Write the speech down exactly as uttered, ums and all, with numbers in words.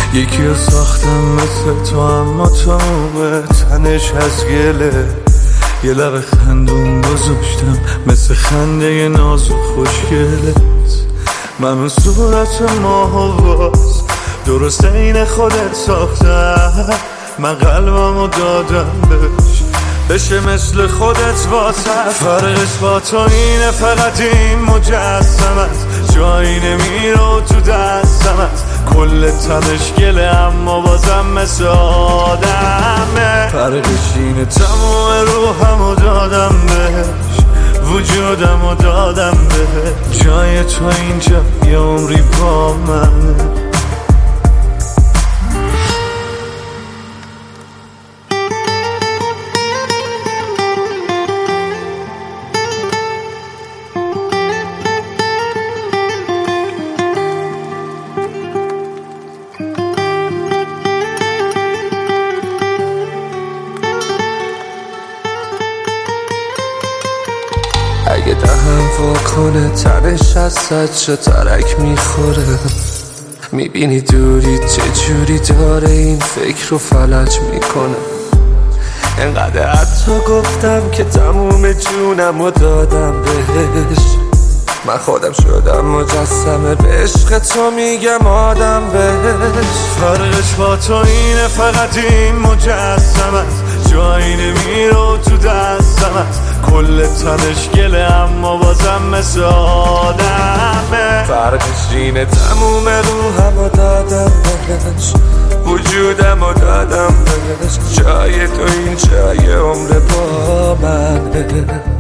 یکی رو ساختم مثل تو، اما تموم تنش از گله. یه لب خندون گذاشتم مثل خنده ناز و خوشگلت. من صورت ماه و باز درست این خودت ساختم. من قلبمو دادم بهش بشه مثل خودت واسه. فرقش با تو اینه فقط این مجسمت جایی نمیره تو دستمت. کل تنش گله اما بازم مثل آدمه. فرقش اینه تموم روحمو دادم بهش، وجودمو دادم بهش. جای تو اینجا یه عمری با منه. اگه دهم واکنه تنش از صد چه ترک میخوره. میبینی دوری چجوری داره این فکر رو فلج میکنه. انقدر حتی گفتم که تموم جونم رو دادم بهش. من خودم شدم مجسمه به عشق تو میگم آدم بهش. فرقش با تو اینه فقط این مجسمت جایی نمیره تو دستمت. کل تنش گله اما بازم مثل آدمه. فرقش اینه تموم روحمو دادم بهش، وجودمو دادم بهش. جای تو این جای عمر با منه.